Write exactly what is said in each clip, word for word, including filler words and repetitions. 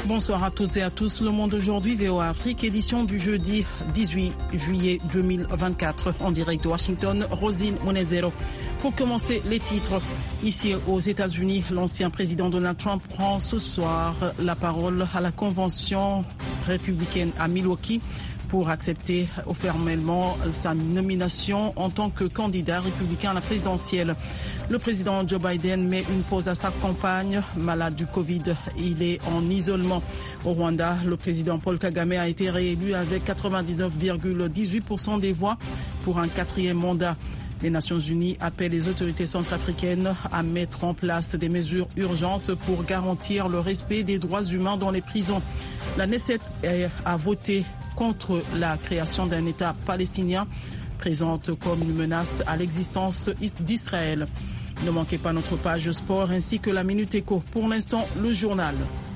Bonsoir à toutes et à tous. Le Monde aujourd'hui, V O A Afrique, édition du jeudi dix-huit juillet deux mille vingt-quatre, en direct de Washington, Rosine Monezero. Pour commencer, les titres. Ici aux États-Unis, l'ancien président Donald Trump prend ce soir la parole à la convention républicaine à Milwaukee pour accepter formellement sa nomination en tant que candidat républicain à la présidentielle. Le président Joe Biden met une pause à sa campagne. Malade du Covid, il est en isolement. Au Rwanda, le président Paul Kagame a été réélu avec quatre-vingt-dix-neuf virgule dix-huit pour cent des voix pour un quatrième mandat. Les Nations Unies appellent les autorités centrafricaines à mettre en place des mesures urgentes pour garantir le respect des droits humains dans les prisons. La Knesset a voté contre la création d'un État palestinien, présente comme une menace à l'existence d'Israël. Ne manquez pas notre page sport ainsi que la Minute Éco. Pour l'instant, le journal.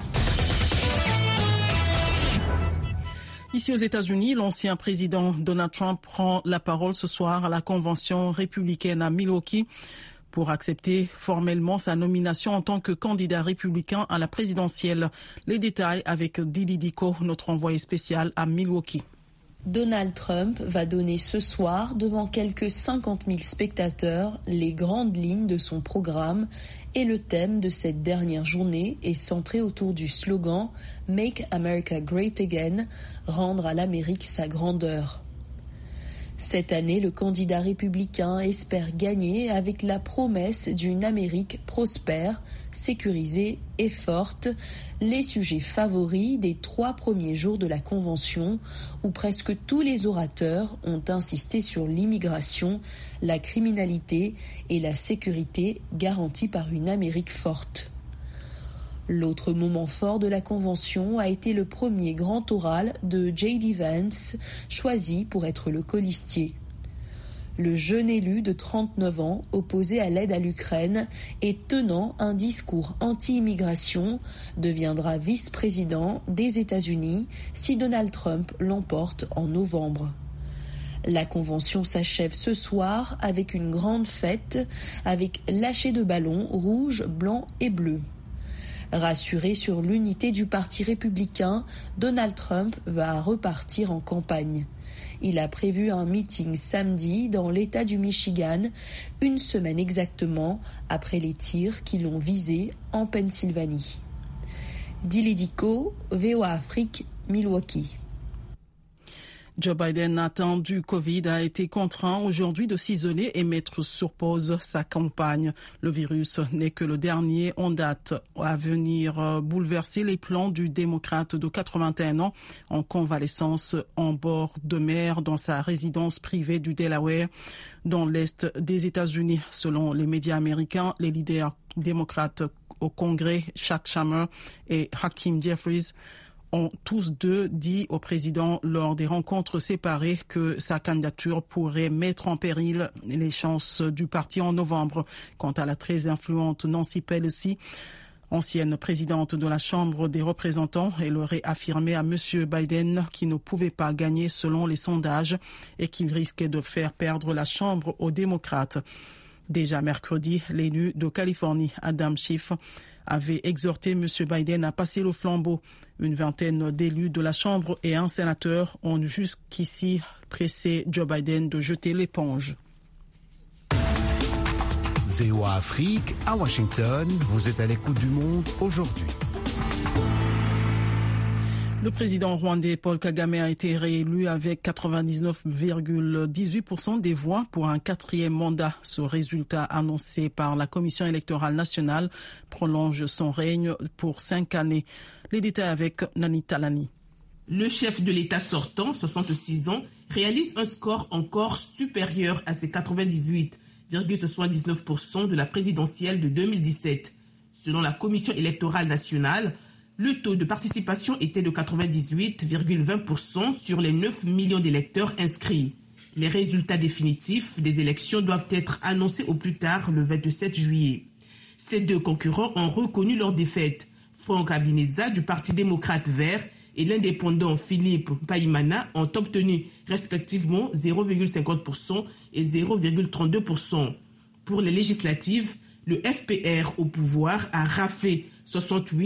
Ici aux États-Unis, l'ancien président Donald Trump prend la parole ce soir à la convention républicaine à Milwaukee pour accepter formellement sa nomination en tant que candidat républicain à la présidentielle. Les détails avec Dili Diko, notre envoyé spécial à Milwaukee. Donald Trump va donner ce soir, devant quelques cinquante mille spectateurs, les grandes lignes de son programme, et le thème de cette dernière journée est centré autour du slogan « Make America Great Again », rendre à l'Amérique sa grandeur. Cette année, le candidat républicain espère gagner avec la promesse d'une Amérique prospère, sécurisée et forte, les sujets favoris des trois premiers jours de la convention, où presque tous les orateurs ont insisté sur l'immigration, la criminalité et la sécurité garantie par une Amérique forte. L'autre moment fort de la convention a été le premier grand oral de J D Vance, choisi pour être le colistier. Le jeune élu de trente-neuf ans, opposé à l'aide à l'Ukraine et tenant un discours anti-immigration, deviendra vice-président des États-Unis si Donald Trump l'emporte en novembre. La convention s'achève ce soir avec une grande fête, avec lâcher de ballons rouges, blancs et bleus. Rassuré sur l'unité du Parti républicain, Donald Trump va repartir en campagne. Il a prévu un meeting samedi dans l'État du Michigan, une semaine exactement après les tirs qui l'ont visé en Pennsylvanie. Dili Diko, V O A Afrique, Milwaukee. Joe Biden, atteint du Covid, a été contraint aujourd'hui de s'isoler et mettre sur pause sa campagne. Le virus n'est que le dernier en date à venir bouleverser les plans du démocrate de quatre-vingt-un ans en convalescence en bord de mer dans sa résidence privée du Delaware dans l'est des États-Unis. Selon les médias américains, les leaders démocrates au Congrès, Chuck Schumer et Hakeem Jeffries, ont tous deux dit au président lors des rencontres séparées que sa candidature pourrait mettre en péril les chances du parti en novembre. Quant à la très influente Nancy Pelosi, ancienne présidente de la Chambre des représentants, elle aurait affirmé à M. Biden qu'il ne pouvait pas gagner selon les sondages et qu'il risquait de faire perdre la Chambre aux démocrates. Déjà mercredi, l'élu de Californie, Adam Schiff, avait exhorté M. Biden à passer le flambeau. Une vingtaine d'élus de la Chambre et un sénateur ont jusqu'ici pressé Joe Biden de jeter l'éponge. V O A Afrique, à Washington, vous êtes à l'écoute du monde aujourd'hui. Le président rwandais Paul Kagame a été réélu avec quatre-vingt-dix-neuf virgule dix-huit pour cent des voix pour un quatrième mandat. Ce résultat annoncé par la Commission électorale nationale prolonge son règne pour cinq années. Les détails avec Nani Talani. Le chef de l'État sortant, soixante-six ans, réalise un score encore supérieur à ses quatre-vingt-dix-huit virgule soixante-dix-neuf pour cent de la présidentielle de deux mille dix-sept. Selon la Commission électorale nationale, le taux de participation était de quatre-vingt-dix-huit virgule vingt pour cent sur les neuf millions d'électeurs inscrits. Les résultats définitifs des élections doivent être annoncés au plus tard le vingt-sept juillet. Ces deux concurrents ont reconnu leur défaite. Franck Habineza du Parti démocrate vert et l'indépendant Philippe Mpayimana ont obtenu respectivement zéro virgule cinquante pour cent et zéro virgule trente-deux pour cent. Pour les législatives, le F P R au pouvoir a raflé soixante-huit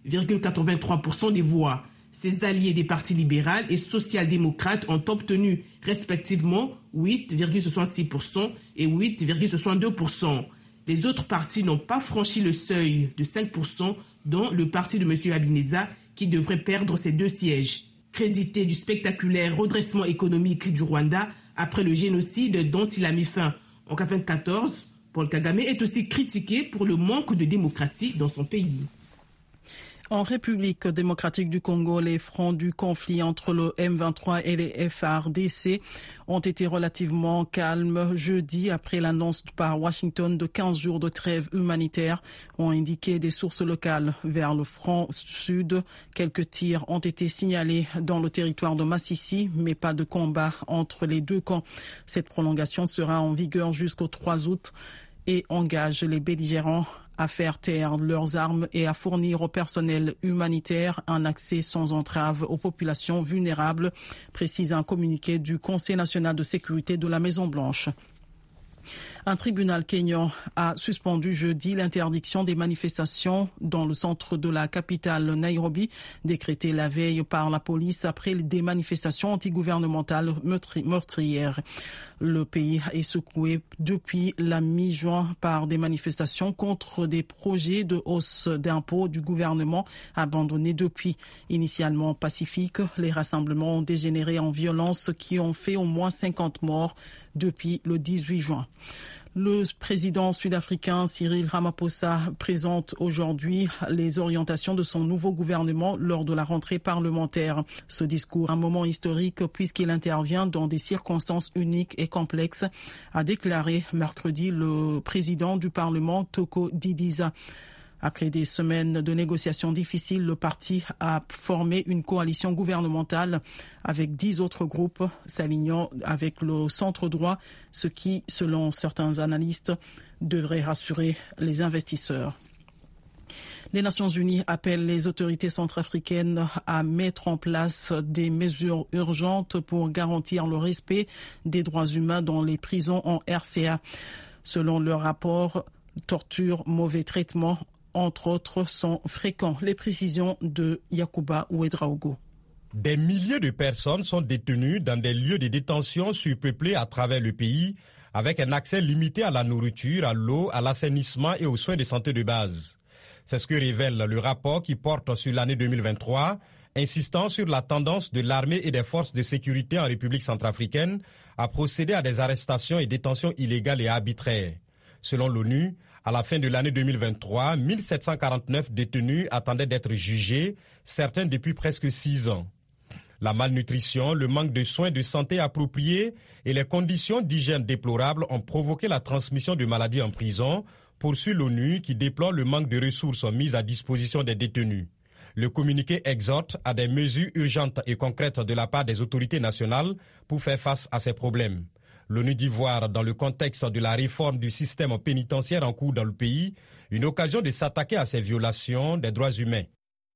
virgule quatre-vingt-trois pour cent des voix. Ses alliés des partis libéral et social-démocrates ont obtenu respectivement huit virgule soixante-six pour cent et huit virgule soixante-deux pour cent. Les autres partis n'ont pas franchi le seuil de cinq pour cent, dont le parti de M. Habineza qui devrait perdre ses deux sièges. Crédité du spectaculaire redressement économique du Rwanda après le génocide dont il a mis fin en quatre-vingt-quatorze, Paul Kagame est aussi critiqué pour le manque de démocratie dans son pays. En République démocratique du Congo, les fronts du conflit entre le M vingt-trois et les F A R D C ont été relativement calmes jeudi après l'annonce par Washington de quinze jours de trêve humanitaire, ont indiqué des sources locales. Vers le front sud, quelques tirs ont été signalés dans le territoire de Massissi, mais pas de combat entre les deux camps. Cette prolongation sera en vigueur jusqu'au trois août et engage les belligérants à faire taire leurs armes et à fournir au personnel humanitaire un accès sans entrave aux populations vulnérables, précise un communiqué du Conseil national de sécurité de la Maison-Blanche. Un tribunal kényan a suspendu jeudi l'interdiction des manifestations dans le centre de la capitale Nairobi, décrétée la veille par la police après des manifestations antigouvernementales meurtrières. Le pays est secoué depuis la mi-juin par des manifestations contre des projets de hausse d'impôts du gouvernement abandonnés depuis. Initialement pacifiques, les rassemblements ont dégénéré en violence qui ont fait au moins cinquante morts depuis le dix-huit juin. Le président sud-africain Cyril Ramaphosa présente aujourd'hui les orientations de son nouveau gouvernement lors de la rentrée parlementaire. Ce discours, un moment historique puisqu'il intervient dans des circonstances uniques et complexes, a déclaré mercredi le président du Parlement Toko Didiza. Après des semaines de négociations difficiles, le parti a formé une coalition gouvernementale avec dix autres groupes s'alignant avec le centre droit, ce qui, selon certains analystes, devrait rassurer les investisseurs. Les Nations Unies appellent les autorités centrafricaines à mettre en place des mesures urgentes pour garantir le respect des droits humains dans les prisons en R C A. Selon leur rapport, torture, mauvais traitement, entre autres, sont fréquents. Les précisions de Yacouba Ouedraogo. Des milliers de personnes sont détenues dans des lieux de détention surpeuplés à travers le pays, avec un accès limité à la nourriture, à l'eau, à l'assainissement et aux soins de santé de base. C'est ce que révèle le rapport qui porte sur l'année deux mille vingt-trois, insistant sur la tendance de l'armée et des forces de sécurité en République centrafricaine à procéder à des arrestations et détentions illégales et arbitraires. Selon l'ONU, à la fin de l'année deux mille vingt-trois, mille sept cent quarante-neuf détenus attendaient d'être jugés, certains depuis presque six ans. La malnutrition, le manque de soins de santé appropriés et les conditions d'hygiène déplorables ont provoqué la transmission de maladies en prison, poursuit l'ONU qui déplore le manque de ressources mises à disposition des détenus. Le communiqué exhorte à des mesures urgentes et concrètes de la part des autorités nationales pour faire face à ces problèmes. L'ONU dit voir, dans le contexte de la réforme du système pénitentiaire en cours dans le pays, une occasion de s'attaquer à ces violations des droits humains.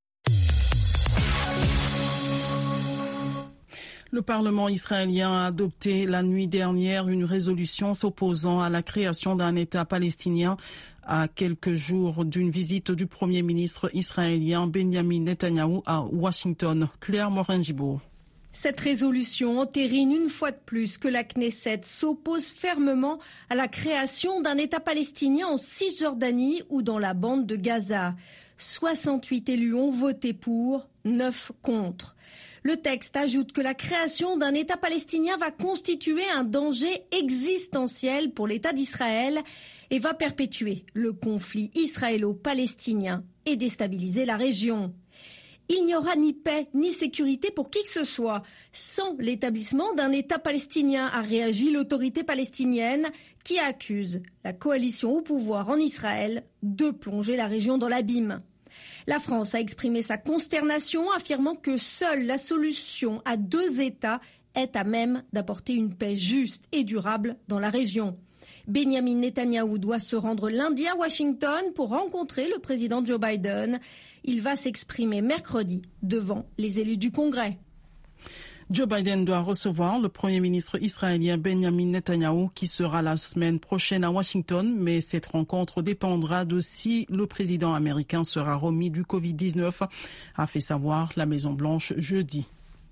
Le Parlement israélien a adopté la nuit dernière une résolution s'opposant à la création d'un État palestinien à quelques jours d'une visite du Premier ministre israélien Benjamin Netanyahou à Washington. Claire Morin-Gibault. Cette résolution entérine une fois de plus que la Knesset s'oppose fermement à la création d'un État palestinien en Cisjordanie ou dans la bande de Gaza. soixante-huit élus ont voté pour, neuf contre. Le texte ajoute que la création d'un État palestinien va constituer un danger existentiel pour l'État d'Israël et va perpétuer le conflit israélo-palestinien et déstabiliser la région. Il n'y aura ni paix ni sécurité pour qui que ce soit sans l'établissement d'un État palestinien, a réagi l'autorité palestinienne qui accuse la coalition au pouvoir en Israël de plonger la région dans l'abîme. La France a exprimé sa consternation, affirmant que seule la solution à deux États est à même d'apporter une paix juste et durable dans la région. Benjamin Netanyahou doit se rendre lundi à Washington pour rencontrer le président Joe Biden. Il va s'exprimer mercredi devant les élus du Congrès. Joe Biden doit recevoir le Premier ministre israélien Benjamin Netanyahou qui sera la semaine prochaine à Washington, mais cette rencontre dépendra de si le président américain sera remis du covid dix-neuf, a fait savoir la Maison-Blanche jeudi.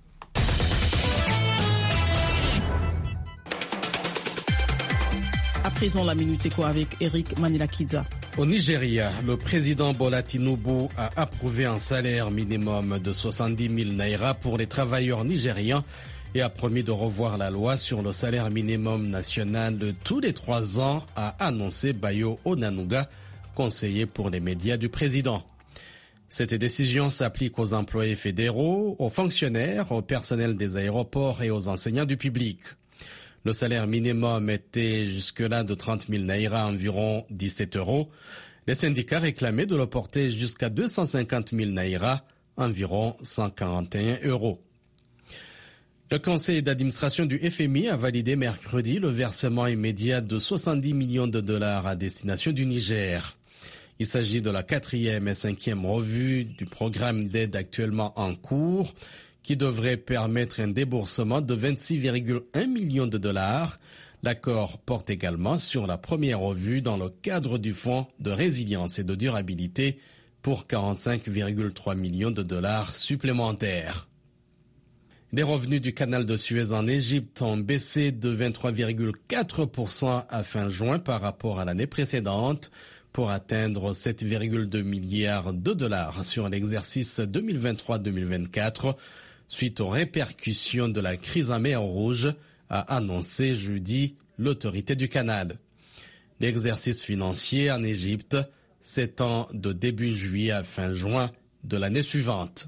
À présent, la Minute Éco avec Eric Manilakidza. Au Nigeria, le président Bola Tinubu a approuvé un salaire minimum de soixante-dix mille naira pour les travailleurs nigérians et a promis de revoir la loi sur le salaire minimum national de tous les trois ans, a annoncé Bayo Onanuga, conseiller pour les médias du président. Cette décision s'applique aux employés fédéraux, aux fonctionnaires, au personnel des aéroports et aux enseignants du public. Le salaire minimum était jusque-là de trente mille naira, environ dix-sept euros. Les syndicats réclamaient de le porter jusqu'à deux cent cinquante mille naira, environ cent quarante et un euros. Le conseil d'administration du F M I a validé mercredi le versement immédiat de soixante-dix millions de dollars à destination du Niger. Il s'agit de la quatrième et cinquième revue du programme d'aide actuellement en cours, qui devrait permettre un déboursement de vingt-six virgule un millions de dollars. L'accord porte également sur la première revue dans le cadre du Fonds de résilience et de durabilité pour quarante-cinq virgule trois millions de dollars supplémentaires. Les revenus du canal de Suez en Égypte ont baissé de vingt-trois virgule quatre pour cent à fin juin par rapport à l'année précédente pour atteindre sept virgule deux milliards de dollars sur l'exercice deux mille vingt-trois deux mille vingt-quatre. Suite aux répercussions de la crise en mer Rouge, a annoncé jeudi l'autorité du canal. L'exercice financier en Égypte s'étend de début juillet à fin juin de l'année suivante.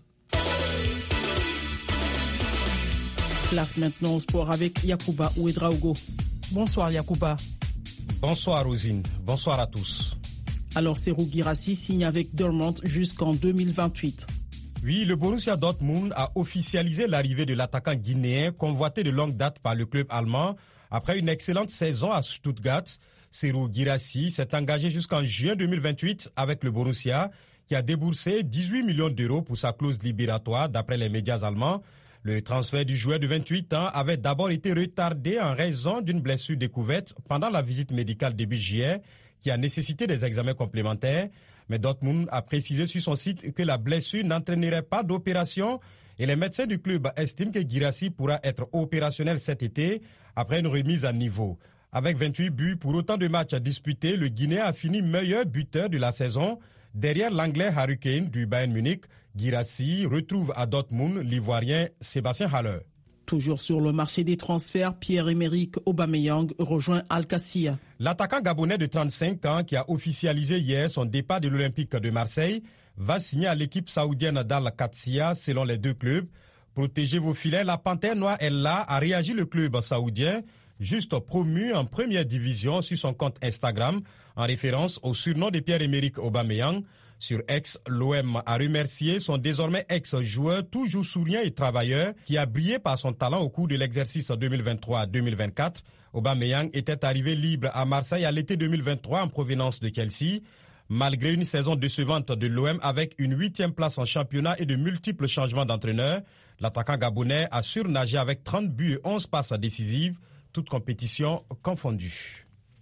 Place maintenant au sport avec Yacouba Ouedraogo. Bonsoir Yacouba. Bonsoir Rosine, bonsoir à tous. Alors Serhou Guirassy signe avec Dortmund jusqu'en deux mille vingt-huit. Oui, le Borussia Dortmund a officialisé l'arrivée de l'attaquant guinéen convoité de longue date par le club allemand. Après une excellente saison à Stuttgart, Serhou Guirassy s'est engagé jusqu'en juin deux mille vingt-huit avec le Borussia, qui a déboursé dix-huit millions d'euros pour sa clause libératoire d'après les médias allemands. Le transfert du joueur de vingt-huit ans avait d'abord été retardé en raison d'une blessure découverte pendant la visite médicale début juillet, qui a nécessité des examens complémentaires. Mais Dortmund a précisé sur son site que la blessure n'entraînerait pas d'opération et les médecins du club estiment que Guirassy pourra être opérationnel cet été après une remise à niveau. Avec vingt-huit buts pour autant de matchs disputés, le Guinéen a fini meilleur buteur de la saison. Derrière l'Anglais Harry Kane du Bayern Munich, Guirassy retrouve à Dortmund l'Ivoirien Sébastien Haller. Toujours sur le marché des transferts, Pierre-Emerick Aubameyang rejoint Al-Qassia. L'attaquant gabonais de trente-cinq ans qui a officialisé hier son départ de l'Olympique de Marseille va signer à l'équipe saoudienne d'Al-Qassia selon les deux clubs. Protégez vos filets, la Panthère Noire est là, a réagi le club saoudien, juste promu en première division sur son compte Instagram, en référence au surnom de Pierre-Emerick Aubameyang. Sur X, l'O M a remercié son désormais ex-joueur toujours souriant et travailleur qui a brillé par son talent au cours de l'exercice deux mille vingt-trois deux mille vingt-quatre. Aubameyang était arrivé libre à Marseille à l'été deux mille vingt-trois en provenance de Chelsea. Malgré une saison décevante de l'O M avec une huitième place en championnat et de multiples changements d'entraîneur, l'attaquant gabonais a surnagé avec trente buts et onze passes décisives, toutes compétitions confondues.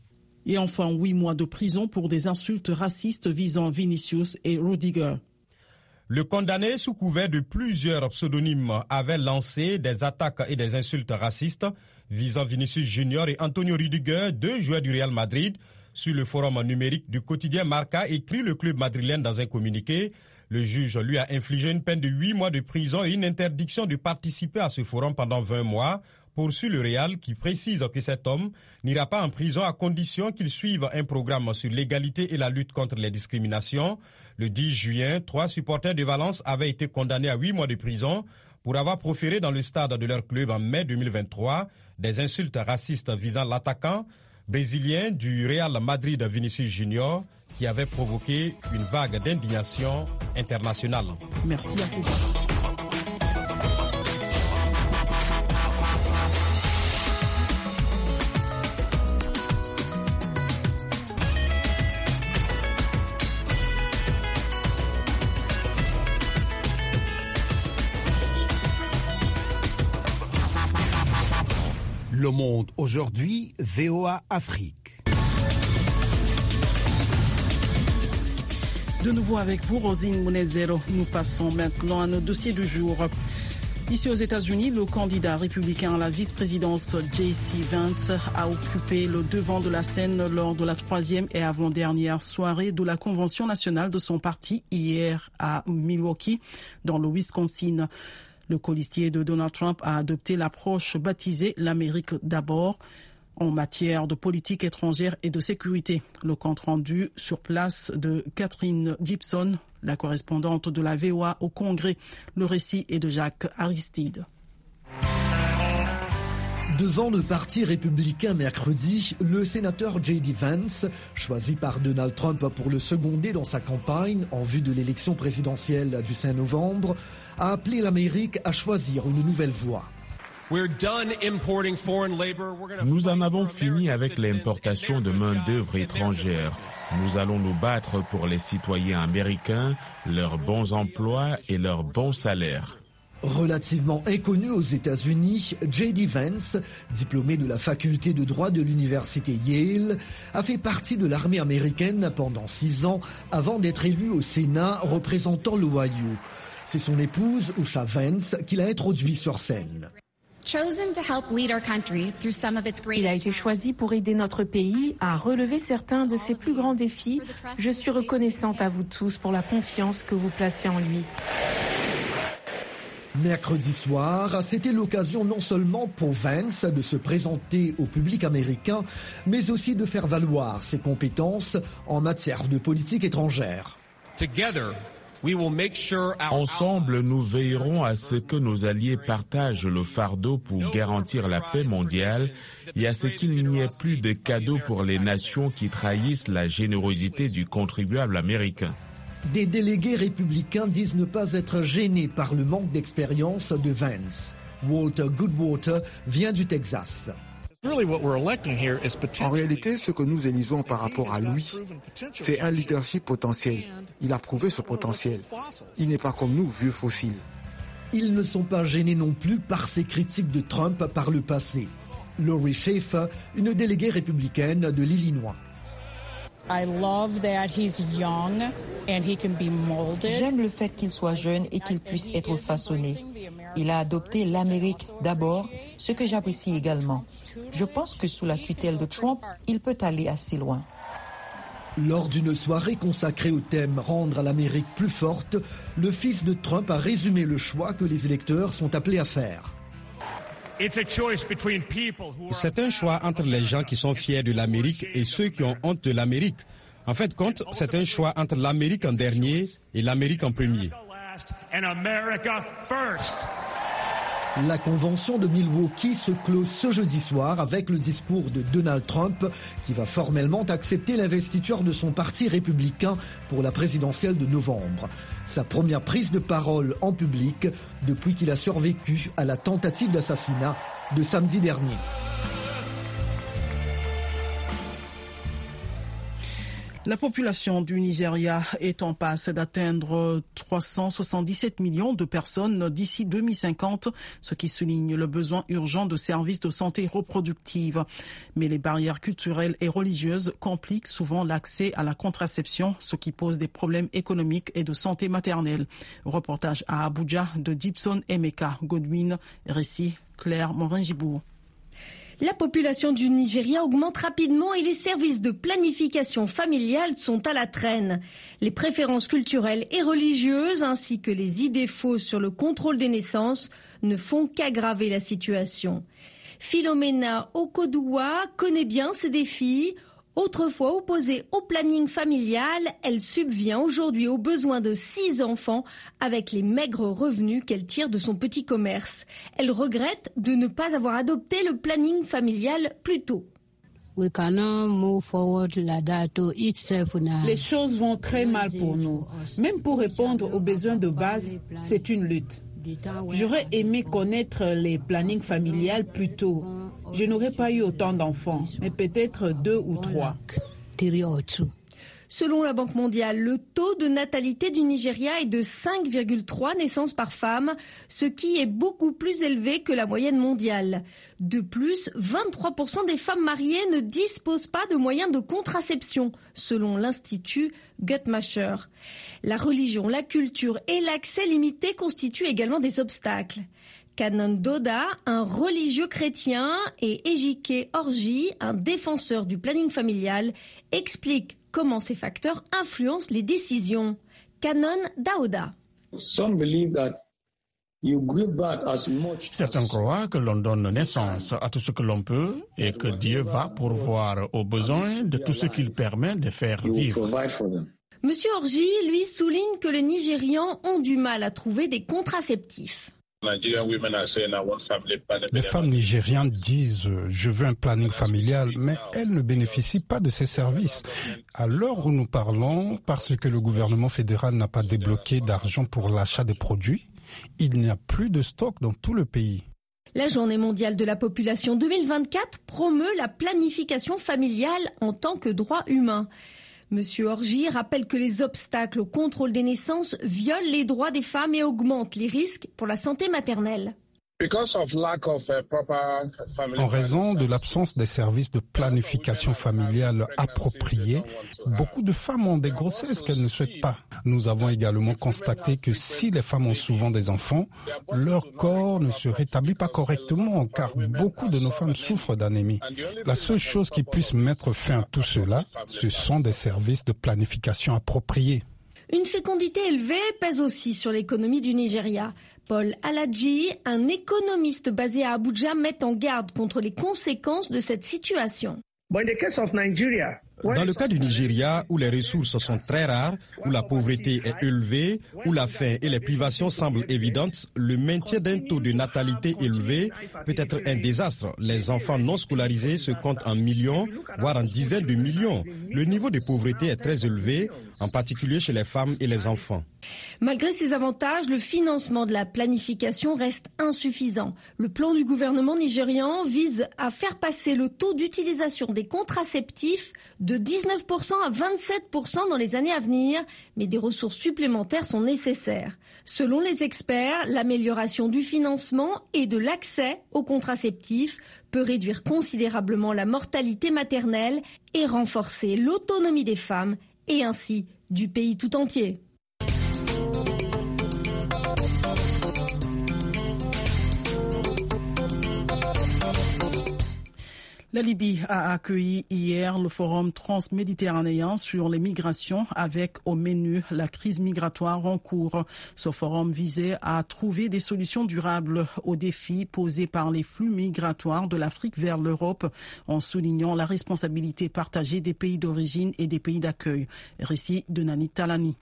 Et enfin, huit mois de prison pour des insultes racistes visant Vinicius et Rudiger. Le condamné, sous couvert de plusieurs pseudonymes, avait lancé des attaques et des insultes racistes visant Vinicius Junior et Antonio Rudiger, deux joueurs du Real Madrid. Sur le forum numérique du quotidien Marca, écrit le club madrilène dans un communiqué. Le juge lui a infligé une peine de huit mois de prison et une interdiction de participer à ce forum pendant vingt mois. Poursuit le Real qui précise que cet homme n'ira pas en prison à condition qu'il suive un programme sur l'égalité et la lutte contre les discriminations. Le dix juin, trois supporters de Valence avaient été condamnés à huit mois de prison pour avoir proféré dans le stade de leur club en mai deux mille vingt-trois des insultes racistes visant l'attaquant brésilien du Real Madrid Vinicius Junior qui avait provoqué une vague d'indignation internationale. Merci à tous. Le Monde aujourd'hui, V O A Afrique. De nouveau avec vous, Rosine Munezero. Nous passons maintenant à nos dossiers du jour. Ici aux États-Unis, le candidat républicain à la vice-présidence J C Vance a occupé le devant de la scène lors de la troisième et avant-dernière soirée de la convention nationale de son parti hier à Milwaukee, dans le Wisconsin. Le colistier de Donald Trump a adopté l'approche baptisée « l'Amérique d'abord » en matière de politique étrangère et de sécurité. Le compte-rendu sur place de Catherine Gibson, la correspondante de la V O A au Congrès. Le récit est de Jacques Aristide. Devant le Parti républicain mercredi, le sénateur J D Vance, choisi par Donald Trump pour le seconder dans sa campagne en vue de l'élection présidentielle du cinq novembre, a appelé l'Amérique à choisir une nouvelle voie. Nous en avons fini avec l'importation de main-d'œuvre étrangère. Nous allons nous battre pour les citoyens américains, leurs bons emplois et leurs bons salaires. Relativement inconnu aux États-Unis, J D Vance, diplômé de la faculté de droit de l'université Yale, a fait partie de l'armée américaine pendant six ans avant d'être élu au Sénat représentant l'Ohio. C'est son épouse, Usha Vance, qui l'a introduit sur scène. Il a été choisi pour aider notre pays à relever certains de ses plus grands défis. Je suis reconnaissante à vous tous pour la confiance que vous placez en lui. Mercredi soir, c'était l'occasion non seulement pour Vance de se présenter au public américain, mais aussi de faire valoir ses compétences en matière de politique étrangère. Ensemble, nous veillerons à ce que nos alliés partagent le fardeau pour garantir la paix mondiale et à ce qu'il n'y ait plus de cadeaux pour les nations qui trahissent la générosité du contribuable américain. Des délégués républicains disent ne pas être gênés par le manque d'expérience de Vance. Walter Goodwater vient du Texas. En réalité, ce que nous élisons par rapport à lui fait un leadership potentiel. Il a prouvé ce potentiel. Il n'est pas comme nous, vieux fossiles. Ils ne sont pas gênés non plus par ces critiques de Trump par le passé. Lori Schaefer, une déléguée républicaine de l'Illinois. J'aime le fait qu'il soit jeune et qu'il puisse être façonné. Il a adopté l'Amérique d'abord, ce que j'apprécie également. Je pense que sous la tutelle de Trump, il peut aller assez loin. Lors d'une soirée consacrée au thème « Rendre l'Amérique plus forte », le fils de Trump a résumé le choix que les électeurs sont appelés à faire. C'est un choix entre les gens qui sont fiers de l'Amérique et ceux qui ont honte de l'Amérique. En fait, compte, c'est un choix entre l'Amérique en dernier et l'Amérique en premier. La convention de Milwaukee se clôt ce jeudi soir avec le discours de Donald Trump qui va formellement accepter l'investiture de son parti républicain pour la présidentielle de novembre. Sa première prise de parole en public depuis qu'il a survécu à la tentative d'assassinat de samedi dernier. La population du Nigeria est en passe d'atteindre trois cent soixante-dix-sept millions de personnes d'ici deux mille cinquante, ce qui souligne le besoin urgent de services de santé reproductive. Mais les barrières culturelles et religieuses compliquent souvent l'accès à la contraception, ce qui pose des problèmes économiques et de santé maternelle. Reportage à Abuja de Gibson Emeka Godwin, récit Claire Morin-Gibourg. La population du Nigeria augmente rapidement et les services de planification familiale sont à la traîne. Les préférences culturelles et religieuses ainsi que les idées fausses sur le contrôle des naissances ne font qu'aggraver la situation. Philomena Okoduwa connaît bien ces défis. Autrefois opposée au planning familial, elle subvient aujourd'hui aux besoins de six enfants avec les maigres revenus qu'elle tire de son petit commerce. Elle regrette de ne pas avoir adopté le planning familial plus tôt. Les choses vont très mal pour nous. Même pour répondre aux besoins de base, c'est une lutte. J'aurais aimé connaître les plannings familiales plus tôt. Je n'aurais pas eu autant d'enfants, mais peut-être deux ou trois. Selon la Banque mondiale, le taux de natalité du Nigeria est de cinq virgule trois naissances par femme, ce qui est beaucoup plus élevé que la moyenne mondiale. De plus, vingt-trois pour cent des femmes mariées ne disposent pas de moyens de contraception, selon l'Institut Guttmacher. La religion, la culture et l'accès limité constituent également des obstacles. Canon Doda, un religieux chrétien, et Ejike Orji, un défenseur du planning familial, expliquent comment ces facteurs influencent les décisions. Canon Daouda. Certains croient que l'on donne naissance à tout ce que l'on peut et que Dieu va pourvoir aux besoins de tout ce qu'il permet de faire vivre. Monsieur Orji, lui, souligne que les Nigérians ont du mal à trouver des contraceptifs. Les femmes nigérianes disent « je veux un planning familial », mais elles ne bénéficient pas de ces services. À l'heure où nous parlons, parce que le gouvernement fédéral n'a pas débloqué d'argent pour l'achat des produits, il n'y a plus de stock dans tout le pays. La Journée mondiale de la population deux mille vingt-quatre promeut la planification familiale en tant que droit humain. Monsieur Orji rappelle que les obstacles au contrôle des naissances violent les droits des femmes et augmentent les risques pour la santé maternelle. En raison de l'absence des services de planification familiale appropriés, beaucoup de femmes ont des grossesses qu'elles ne souhaitent pas. Nous avons également constaté que si les femmes ont souvent des enfants, leur corps ne se rétablit pas correctement car beaucoup de nos femmes souffrent d'anémie. La seule chose qui puisse mettre fin à tout cela, ce sont des services de planification appropriés. Une fécondité élevée pèse aussi sur l'économie du Nigeria. Paul Aladji, un économiste basé à Abuja, met en garde contre les conséquences de cette situation. Dans le cas du Nigeria, où les ressources sont très rares, où la pauvreté est élevée, où la faim et les privations semblent évidentes, le maintien d'un taux de natalité élevé peut être un désastre. Les enfants non scolarisés se comptent en millions, voire en dizaines de millions. Le niveau de pauvreté est très élevé, en particulier chez les femmes et les enfants. Malgré ces avantages, le financement de la planification reste insuffisant. Le plan du gouvernement nigérian vise à faire passer le taux d'utilisation des contraceptifs de dix-neuf pour cent à vingt-sept pour cent dans les années à venir, mais des ressources supplémentaires sont nécessaires. Selon les experts, l'amélioration du financement et de l'accès aux contraceptifs peut réduire considérablement la mortalité maternelle et renforcer l'autonomie des femmes et ainsi du pays tout entier. La Libye a accueilli hier le forum transméditerranéen sur les migrations avec au menu la crise migratoire en cours. Ce forum visait à trouver des solutions durables aux défis posés par les flux migratoires de l'Afrique vers l'Europe en soulignant la responsabilité partagée des pays d'origine et des pays d'accueil. Récit de Nani Talani.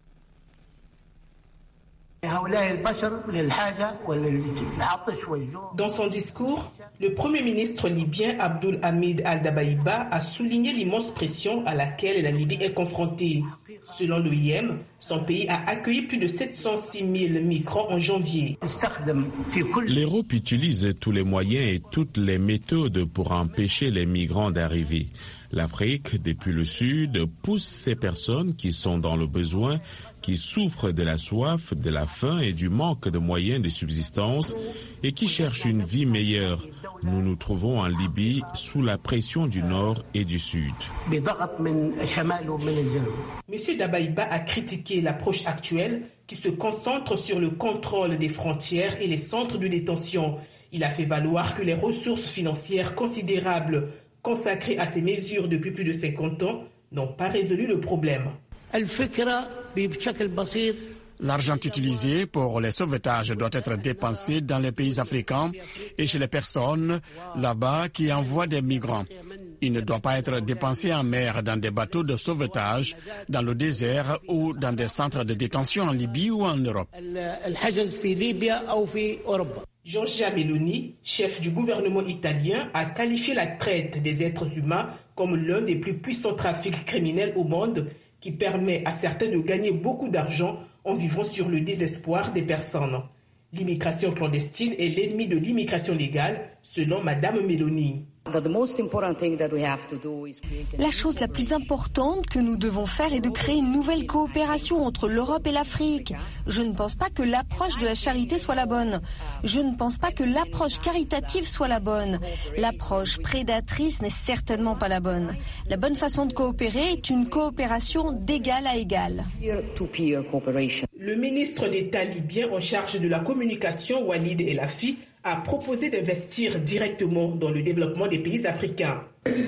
Dans son discours, le Premier ministre libyen Abdul Hamid Al-Dabaiba a souligné l'immense pression à laquelle la Libye est confrontée. Selon l'O I M, son pays a accueilli plus de sept cent six mille migrants en janvier. L'Europe utilise tous les moyens et toutes les méthodes pour empêcher les migrants d'arriver. L'Afrique, depuis le sud, pousse ces personnes qui sont dans le besoin, qui souffrent de la soif, de la faim et du manque de moyens de subsistance et qui cherchent une vie meilleure. Nous nous trouvons en Libye sous la pression du nord et du sud. Monsieur Dabaiba a critiqué l'approche actuelle qui se concentre sur le contrôle des frontières et les centres de détention. Il a fait valoir que les ressources financières considérables consacrées à ces mesures depuis plus de cinquante ans n'ont pas résolu le problème. L'argent utilisé pour les sauvetages doit être dépensé dans les pays africains et chez les personnes là-bas qui envoient des migrants. Il ne doit pas être dépensé en mer dans des bateaux de sauvetage, dans le désert ou dans des centres de détention en Libye ou en Europe. Giorgia Meloni, chef du gouvernement italien, a qualifié la traite des êtres humains comme l'un des plus puissants trafics criminels au monde qui permet à certains de gagner beaucoup d'argent en vivant sur le désespoir des personnes. L'immigration clandestine est l'ennemi de l'immigration légale, selon Madame Meloni. La chose la plus importante que nous devons faire est de créer une nouvelle coopération entre l'Europe et l'Afrique. Je ne pense pas que l'approche de la charité soit la bonne. Je ne pense pas que l'approche caritative soit la bonne. L'approche prédatrice n'est certainement pas la bonne. La bonne façon de coopérer est une coopération d'égal à égal. Le ministre d'État libyen en charge de la communication, Walid El-Afi, a proposé d'investir directement dans le développement des pays africains.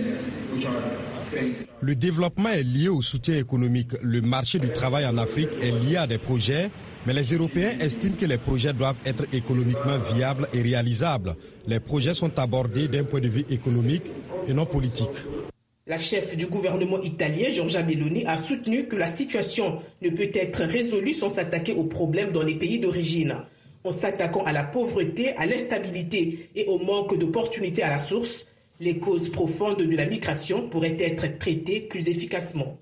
Le développement est lié au soutien économique. Le marché du travail en Afrique est lié à des projets, mais les Européens estiment que les projets doivent être économiquement viables et réalisables. Les projets sont abordés d'un point de vue économique et non politique. La chef du gouvernement italien, Giorgia Meloni, a soutenu que la situation ne peut être résolue sans s'attaquer aux problèmes dans les pays d'origine. En s'attaquant à la pauvreté, à l'instabilité et au manque d'opportunités à la source, les causes profondes de la migration pourraient être traitées plus efficacement.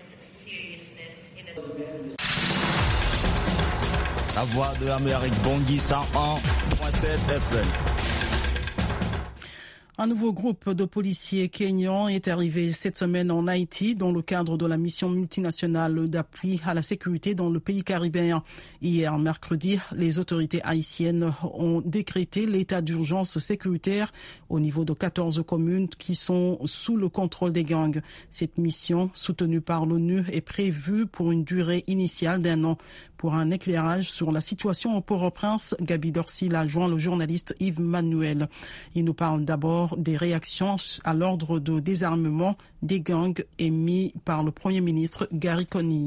La voix de l'Amérique, Bangui cent un point sept F M. Un nouveau groupe de policiers kenyans est arrivé cette semaine en Haïti dans le cadre de la mission multinationale d'appui à la sécurité dans le pays caribéen. Hier, mercredi, les autorités haïtiennes ont décrété l'état d'urgence sécuritaire au niveau de quatorze communes qui sont sous le contrôle des gangs. Cette mission, soutenue par l'ONU, est prévue pour une durée initiale d'un an. Pour un éclairage sur la situation au Port-au-Prince, Gabi Dorsil a joint le journaliste Yves Manuel. Il nous parle d'abord des réactions à l'ordre de désarmement des gangs émis par le Premier ministre Gary Conille.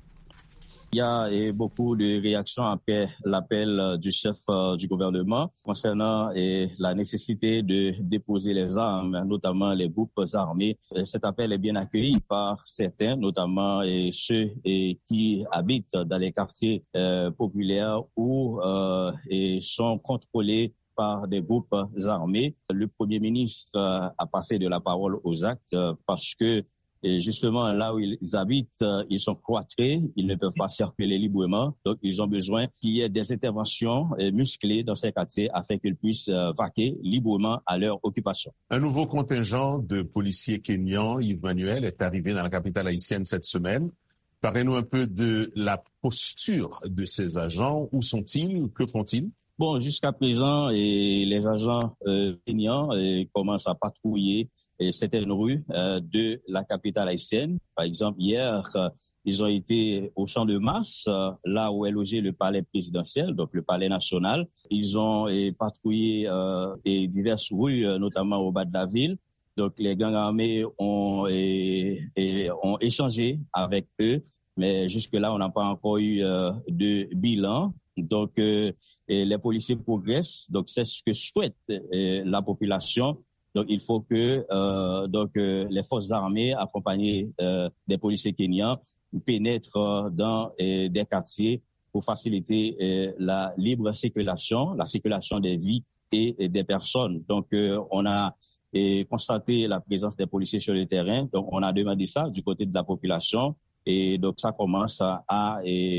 Il y a eh, beaucoup de réactions après l'appel du chef euh, du gouvernement concernant eh, la nécessité de déposer les armes, notamment les groupes armés. Et cet appel est bien accueilli par certains, notamment eh, ceux eh, qui habitent dans les quartiers eh, populaires où euh, eh, sont contrôlés par des groupes armés. Le Premier ministre a passé de la parole aux actes parce que et justement, là où ils habitent, ils sont cloîtrés, ils ne peuvent pas circuler librement. Donc, ils ont besoin qu'il y ait des interventions musclées dans ces quartiers afin qu'ils puissent vaquer librement à leur occupation. Un nouveau contingent de policiers kenyans, Yves Manuel, est arrivé dans la capitale haïtienne cette semaine. Parlez-nous un peu de la posture de ces agents. Où sont-ils? Que font-ils? Bon, jusqu'à présent, et les agents euh, kenyans euh, commencent à patrouiller et certaines rues euh, de la capitale haïtienne. Par exemple, hier, euh, ils ont été au Champ de Mars, euh, là où est logé le palais présidentiel, donc le palais national. Ils ont euh, patrouillé euh, et diverses rues, euh, notamment au bas de la ville. Donc, les gangs armés ont, et, et, ont échangé avec eux, mais jusque-là, on n'a pas encore eu euh, de bilan. Donc, euh, et les policiers progressent. Donc, c'est ce que souhaite euh, la population. Donc, il faut que euh, donc euh, les forces armées, accompagnées euh, des policiers kenyans, pénètrent euh, dans euh, des quartiers pour faciliter euh, la libre circulation, la circulation des vies et, et des personnes. Donc, euh, on a euh, constaté la présence des policiers sur le terrain. Donc, on a demandé ça du côté de la population. Et donc, ça commence à, à,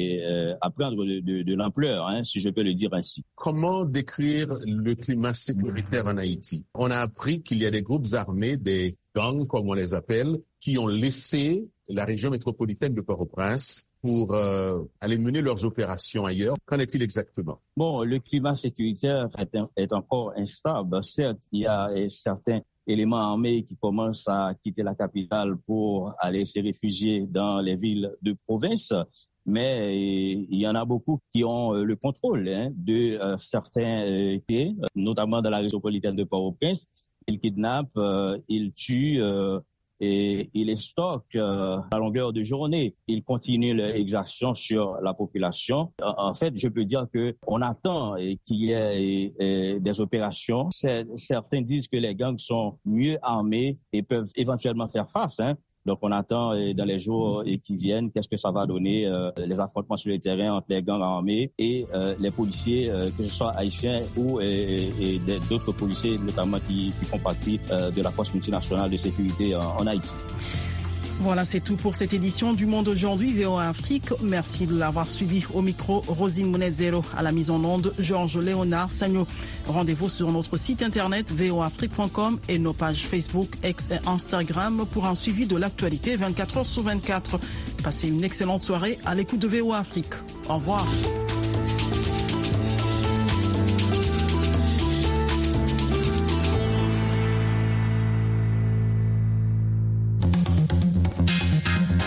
à prendre de, de, de l'ampleur, hein, si je peux le dire ainsi. Comment décrire le climat sécuritaire en Haïti? On a appris qu'il y a des groupes armés, des gangs, comme on les appelle, qui ont laissé la région métropolitaine de Port-au-Prince pour euh, aller mener leurs opérations ailleurs. Qu'en est-il exactement? Bon, le climat sécuritaire est, est encore instable. Certes, il y a certains éléments armés qui commencent à quitter la capitale pour aller se réfugier dans les villes de province, mais il y en a beaucoup qui ont le contrôle hein, de euh, certains euh, quais, notamment dans la région métropolitaine de Port-au-Prince. Ils kidnappent, euh, ils tuent euh, et ils les stockent euh, à longueur de journée. Ils continuent leur exaction sur la population. En fait, je peux dire que on attend qu'il y ait et, et des opérations. Certains disent que les gangs sont mieux armés et peuvent éventuellement faire face. Hein. Donc, on attend euh, dans les jours euh, qui viennent qu'est-ce que ça va donner, euh, les affrontements sur le terrain entre les gangs armés et euh, les policiers, euh, que ce soit haïtiens ou et, et d'autres policiers, notamment qui, qui font partie euh, de la force multinationale de sécurité en, en Haïti. Voilà, c'est tout pour cette édition du Monde aujourd'hui, V O A Afrique. Merci de l'avoir suivi. Au micro, Rosine Mounezero, à la mise en onde, Georges Léonard Sagno. Rendez-vous sur notre site internet v o afrique point com et nos pages Facebook, X et Instagram pour un suivi de l'actualité vingt-quatre heures sur vingt-quatre. Passez une excellente soirée à l'écoute de V O A Afrique. Au revoir.